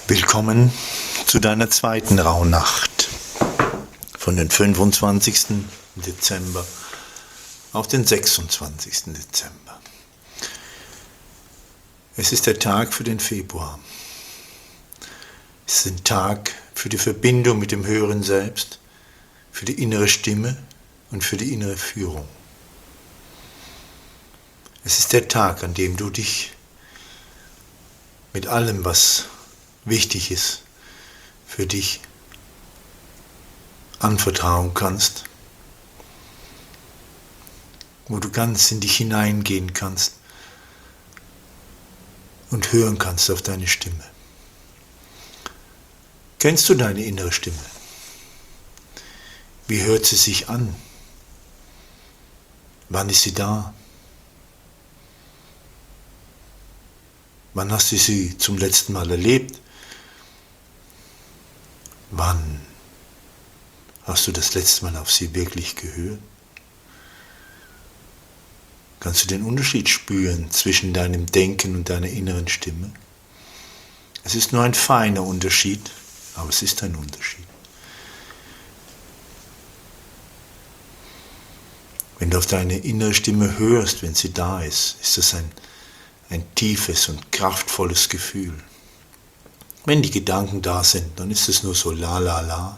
Willkommen zu deiner zweiten Rauhnacht von den 25. Dezember auf den 26. Dezember. Es ist der Tag für den Februar. Es ist ein Tag für die Verbindung mit dem höheren Selbst, für die innere Stimme und für die innere Führung. Es ist der Tag, an dem du dich mit allem, was wichtig ist, für dich anvertrauen kannst, wo du ganz in dich hineingehen kannst und hören kannst auf deine Stimme. Kennst du deine innere Stimme? Wie hört sie sich an? Wann ist sie da? Wann hast du sie zum letzten Mal erlebt? Wann hast du das letzte Mal auf sie wirklich gehört? Kannst du den Unterschied spüren zwischen deinem Denken und deiner inneren Stimme? Es ist nur ein feiner Unterschied, aber es ist ein Unterschied. Wenn du auf deine innere Stimme hörst, wenn sie da ist das ein tiefes und kraftvolles Gefühl. Wenn die Gedanken da sind, dann ist es nur so la la la.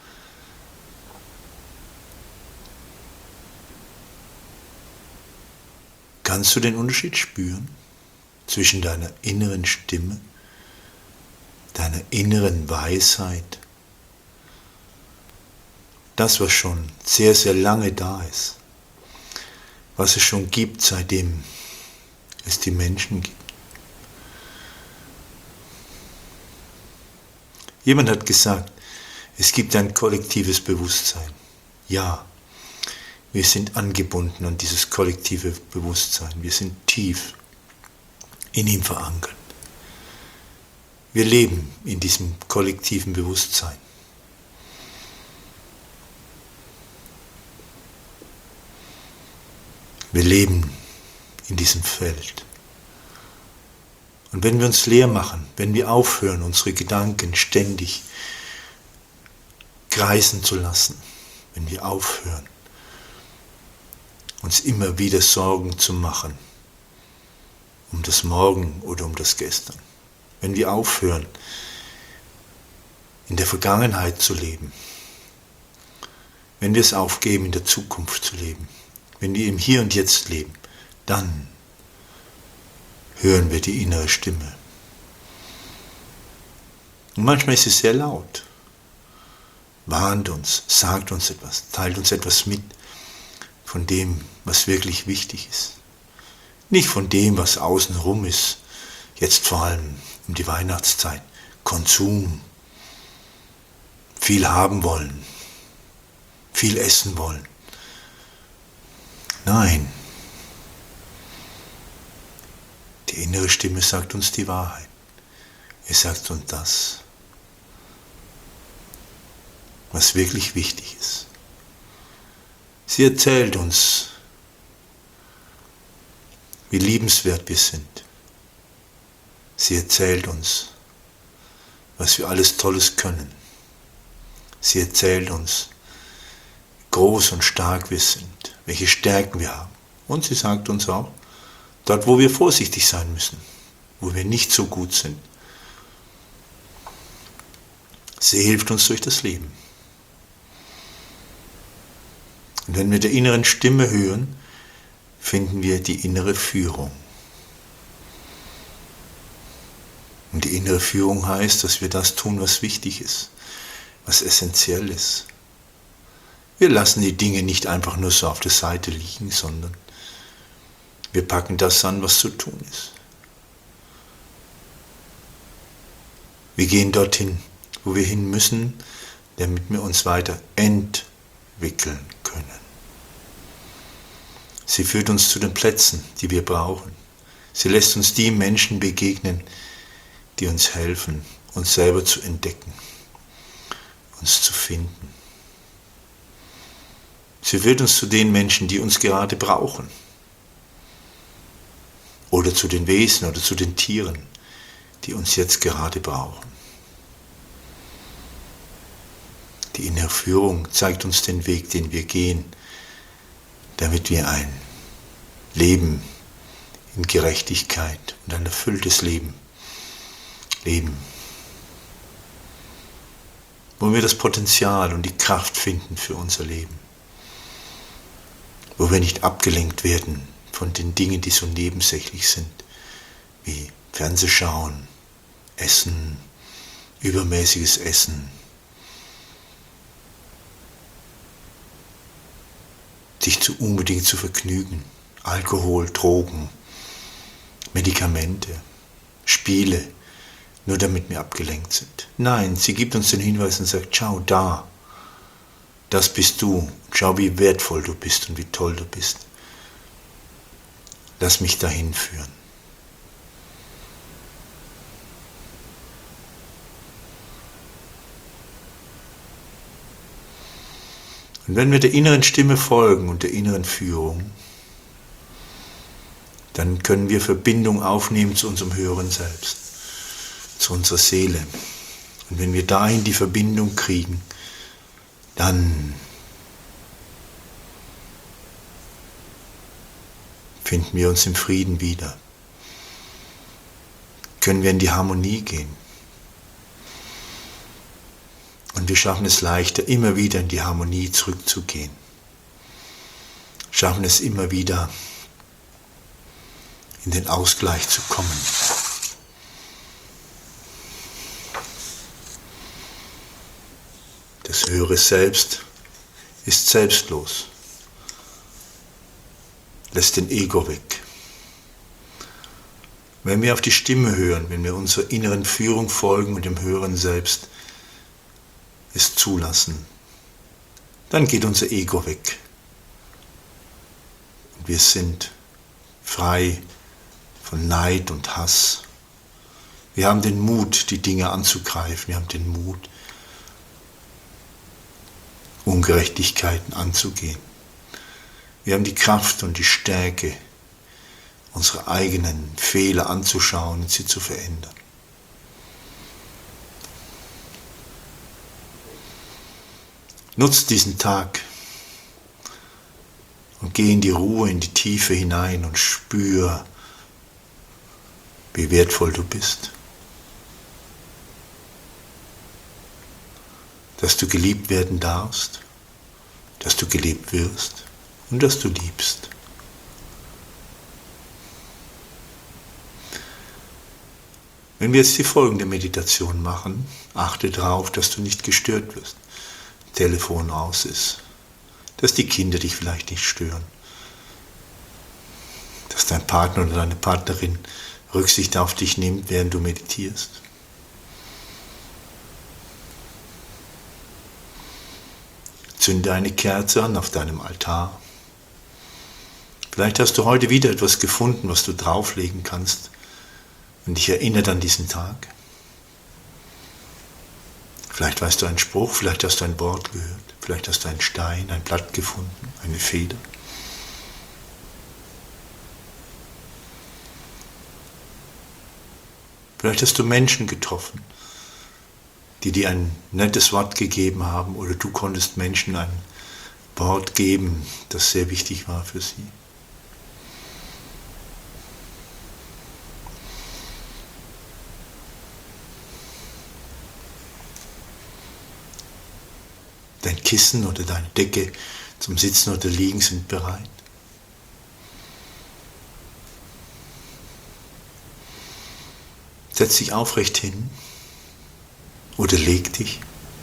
Kannst du den Unterschied spüren zwischen deiner inneren Stimme, deiner inneren Weisheit, das, was schon sehr, sehr lange da ist, was es schon gibt, seitdem es die Menschen gibt? Jemand hat gesagt, es gibt ein kollektives Bewusstsein. Ja, wir sind angebunden an dieses kollektive Bewusstsein. Wir sind tief in ihm verankert. Wir leben in diesem kollektiven Bewusstsein. Wir leben in diesem Feld. Und wenn wir uns leer machen, wenn wir aufhören, unsere Gedanken ständig kreisen zu lassen, wenn wir aufhören, uns immer wieder Sorgen zu machen um das Morgen oder um das Gestern, wenn wir aufhören, in der Vergangenheit zu leben, wenn wir es aufgeben, in der Zukunft zu leben, wenn wir im Hier und Jetzt leben, dann hören wir die innere Stimme. Und manchmal ist sie sehr laut, warnt uns, sagt uns etwas, teilt uns etwas mit von dem, was wirklich wichtig ist. Nicht von dem, was außenrum ist, jetzt vor allem um die Weihnachtszeit, Konsum, viel haben wollen, viel essen wollen. Nein. Die innere Stimme sagt uns die Wahrheit. Er sagt uns das, was wirklich wichtig ist. Sie erzählt uns, wie liebenswert wir sind. Sie erzählt uns, was wir alles Tolles können. Sie erzählt uns, wie groß und stark wir sind, welche Stärken wir haben. Und sie sagt uns auch, dort, wo wir vorsichtig sein müssen, wo wir nicht so gut sind. Sie hilft uns durch das Leben. Und wenn wir der inneren Stimme hören, finden wir die innere Führung. Und die innere Führung heißt, dass wir das tun, was wichtig ist, was essentiell ist. Wir lassen die Dinge nicht einfach nur so auf der Seite liegen, sondern wir packen das an, was zu tun ist. Wir gehen dorthin, wo wir hin müssen, damit wir uns weiter entwickeln können. Sie führt uns zu den Plätzen, die wir brauchen. Sie lässt uns die Menschen begegnen, die uns helfen, uns selber zu entdecken, uns zu finden. Sie führt uns zu den Menschen, die uns gerade brauchen. Oder zu den Wesen oder zu den Tieren, die uns jetzt gerade brauchen. Die innere Führung zeigt uns den Weg, den wir gehen, damit wir ein Leben in Gerechtigkeit und ein erfülltes Leben leben, wo wir das Potenzial und die Kraft finden für unser Leben, wo wir nicht abgelenkt werden von den Dingen, die so nebensächlich sind, wie Fernsehschauen, Essen, übermäßiges Essen, sich unbedingt zu vergnügen, Alkohol, Drogen, Medikamente, Spiele, nur damit wir abgelenkt sind. Nein, sie gibt uns den Hinweis und sagt, schau da, das bist du, schau wie wertvoll du bist und wie toll du bist. Lass mich dahin führen. Und wenn wir der inneren Stimme folgen und der inneren Führung, dann können wir Verbindung aufnehmen zu unserem höheren Selbst, zu unserer Seele. Und wenn wir dahin die Verbindung kriegen, dann finden wir uns im Frieden wieder. Können wir in die Harmonie gehen. Und wir schaffen es leichter, immer wieder in die Harmonie zurückzugehen. Schaffen es immer wieder, in den Ausgleich zu kommen. Das höhere Selbst ist selbstlos, lässt den Ego weg. Wenn wir auf die Stimme hören, wenn wir unserer inneren Führung folgen und dem höheren Selbst es zulassen, dann geht unser Ego weg. Und wir sind frei von Neid und Hass. Wir haben den Mut, die Dinge anzugreifen. Wir haben den Mut, Ungerechtigkeiten anzugehen. Wir haben die Kraft und die Stärke, unsere eigenen Fehler anzuschauen und sie zu verändern. Nutz diesen Tag und geh in die Ruhe, in die Tiefe hinein und spür, wie wertvoll du bist. Dass du geliebt werden darfst, dass du geliebt wirst und dass du liebst. Wenn wir jetzt die folgende Meditation machen, achte darauf, dass du nicht gestört wirst. Telefon aus ist, dass die Kinder dich vielleicht nicht stören, dass dein Partner oder deine Partnerin Rücksicht auf dich nimmt, während du meditierst. Zünde eine Kerze an auf deinem Altar. Vielleicht hast du heute wieder etwas gefunden, was du drauflegen kannst und dich erinnert an diesen Tag. Vielleicht weißt du einen Spruch, vielleicht hast du ein Wort gehört, vielleicht hast du einen Stein, ein Blatt gefunden, eine Feder. Vielleicht hast du Menschen getroffen, die dir ein nettes Wort gegeben haben, oder du konntest Menschen ein Wort geben, das sehr wichtig war für sie. Dein Kissen oder deine Decke zum Sitzen oder Liegen sind bereit. Setz dich aufrecht hin oder leg dich.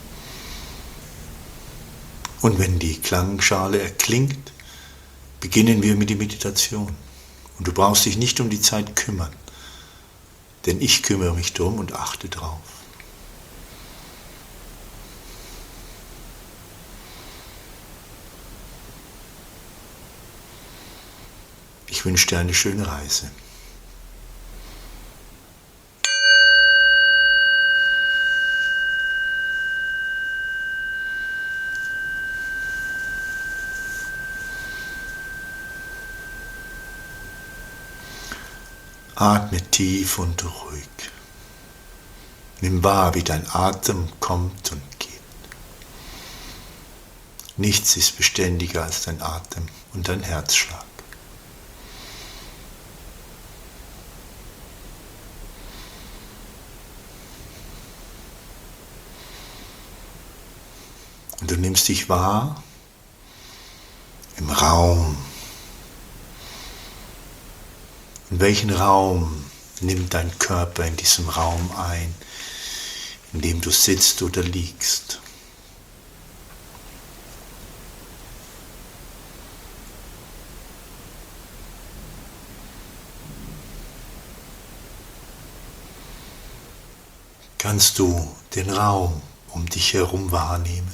Und wenn die Klangschale erklingt, beginnen wir mit der Meditation. Und du brauchst dich nicht um die Zeit kümmern, denn ich kümmere mich darum und achte drauf. Ich wünsche dir eine schöne Reise. Atme tief und ruhig. Nimm wahr, wie dein Atem kommt und geht. Nichts ist beständiger als dein Atem und dein Herzschlag. Und du nimmst dich wahr im Raum. Und welchen Raum nimmt dein Körper in diesem Raum ein, in dem du sitzt oder liegst? Kannst du den Raum um dich herum wahrnehmen?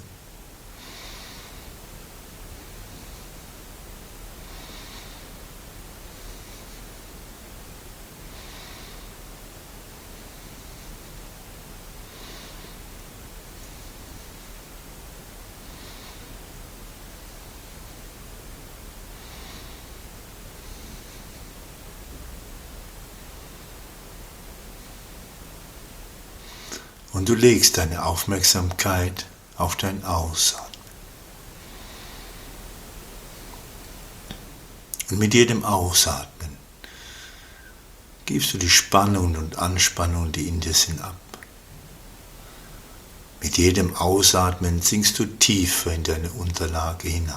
Und du legst deine Aufmerksamkeit auf dein Ausatmen. Und mit jedem Ausatmen gibst du die Spannungen und Anspannungen, die in dir sind, ab. Mit jedem Ausatmen sinkst du tiefer in deine Unterlage hinein.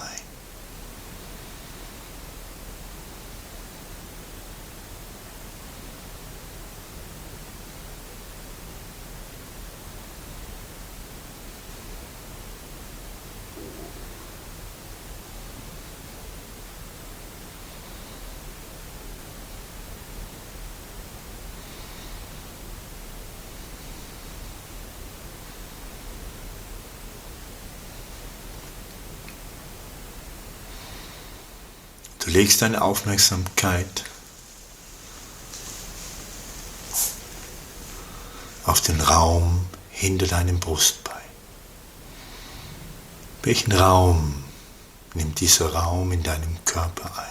Du legst deine Aufmerksamkeit auf den Raum hinter deinem Brustbein. Welchen Raum nimmt dieser Raum in deinem Körper ein?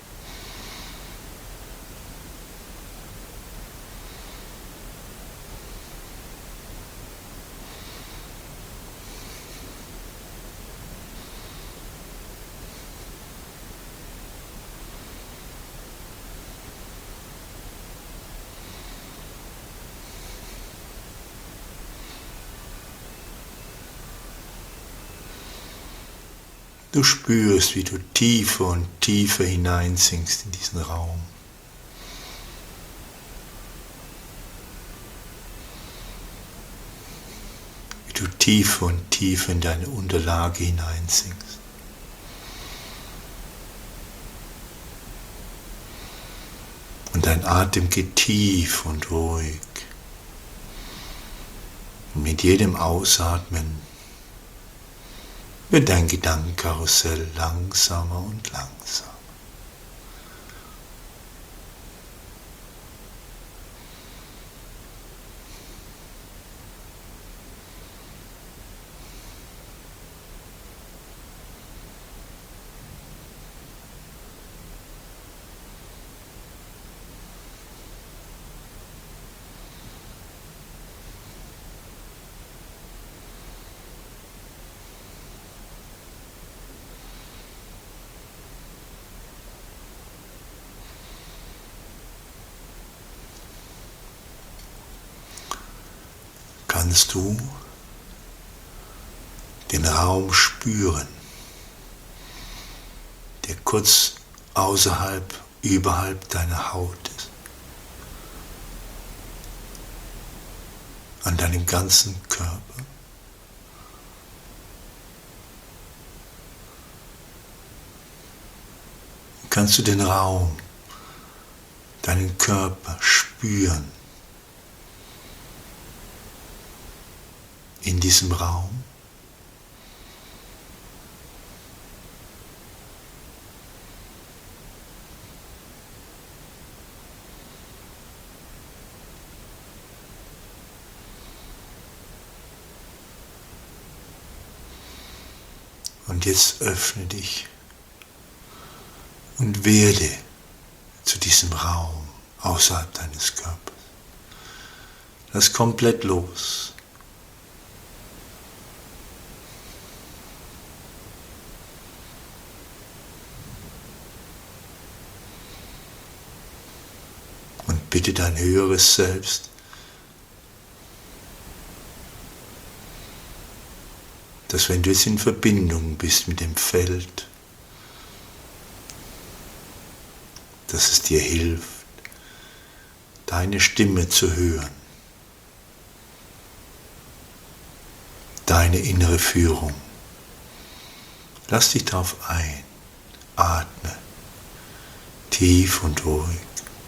Du spürst, wie du tiefer und tiefer hineinsinkst in diesen Raum. Wie du tiefer und tiefer in deine Unterlage hineinsinkst. Und dein Atem geht tief und ruhig. Und mit jedem Ausatmen wird dein Gedankenkarussell langsamer und langsamer. Kannst du den Raum spüren, der kurz überhalb deiner Haut ist, an deinem ganzen Körper? Kannst du den Raum, deinen Körper spüren? In diesem Raum. Und jetzt öffne dich und werde zu diesem Raum außerhalb deines Körpers. Lass komplett los. bitte dein höheres Selbst, dass wenn du jetzt in Verbindung bist mit dem Feld, dass es dir hilft, deine Stimme zu hören, deine innere Führung. Lass dich darauf ein, atme tief und ruhig.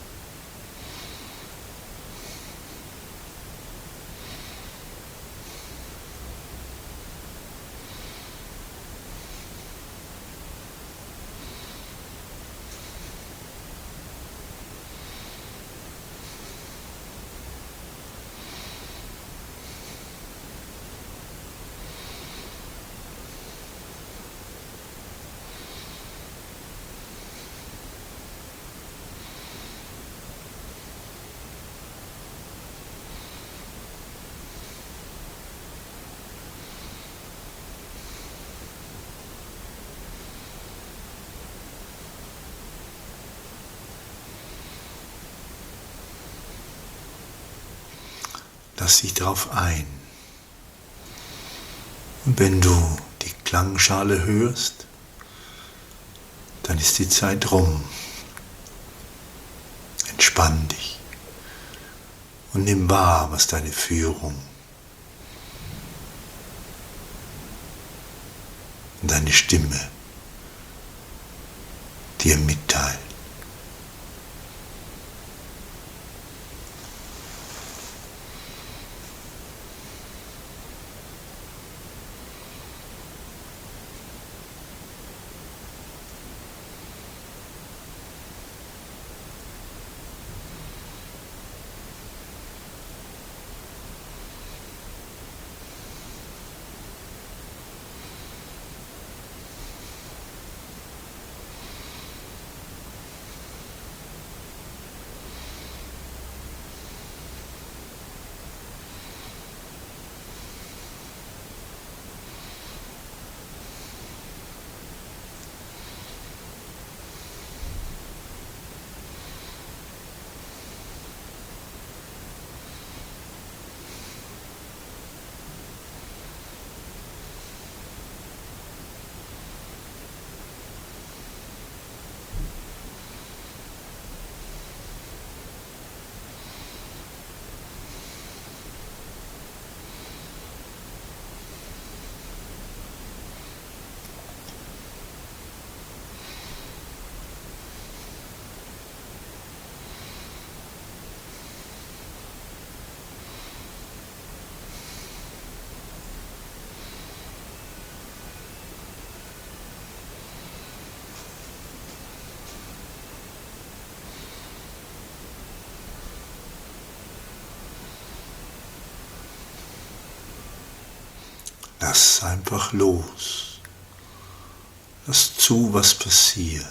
Lass dich darauf ein. Und wenn du die Klangschale hörst, dann ist die Zeit rum. Entspann dich und nimm wahr, was deine Führung und deine Stimme dir mitteilt. Lass einfach los. Lass zu, was passiert.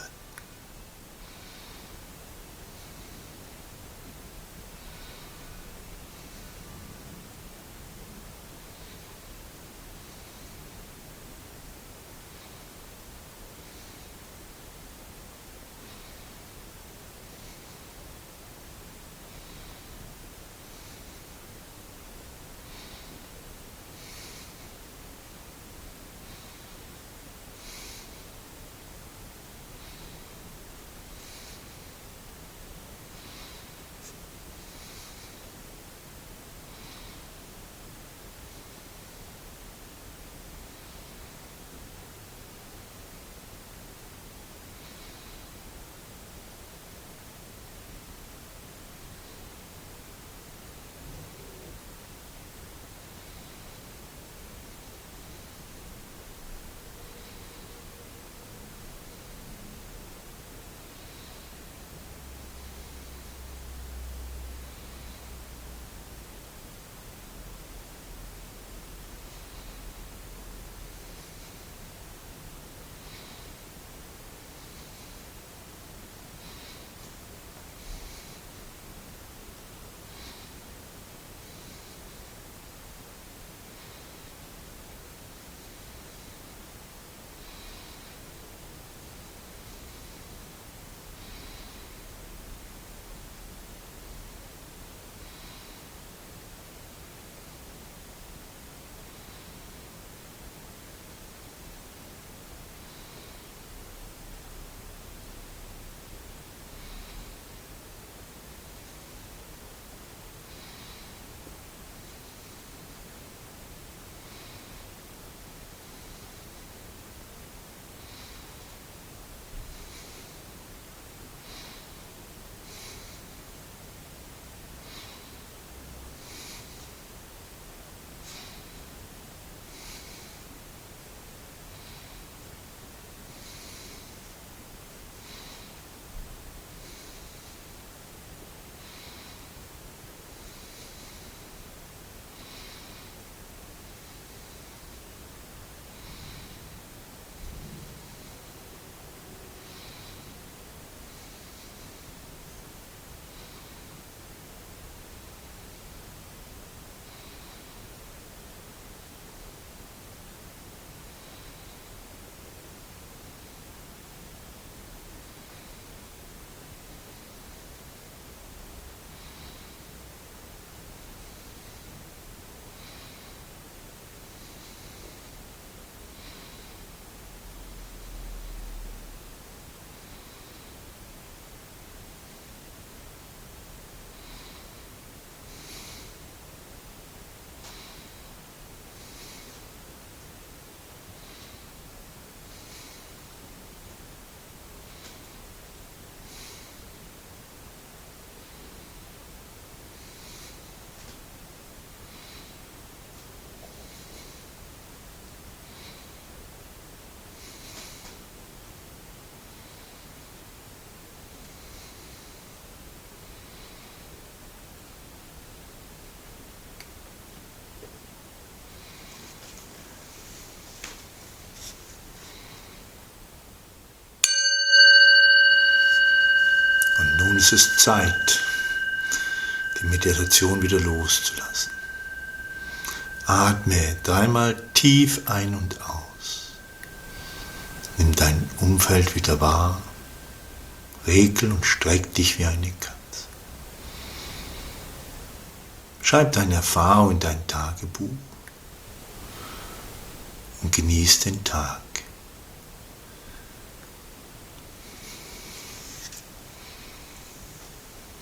ist es Zeit, die Meditation wieder loszulassen. Atme 3-mal tief ein und aus. Nimm dein Umfeld wieder wahr. Regel und streck dich wie eine Katze. Schreib deine Erfahrung in dein Tagebuch und genieß den Tag.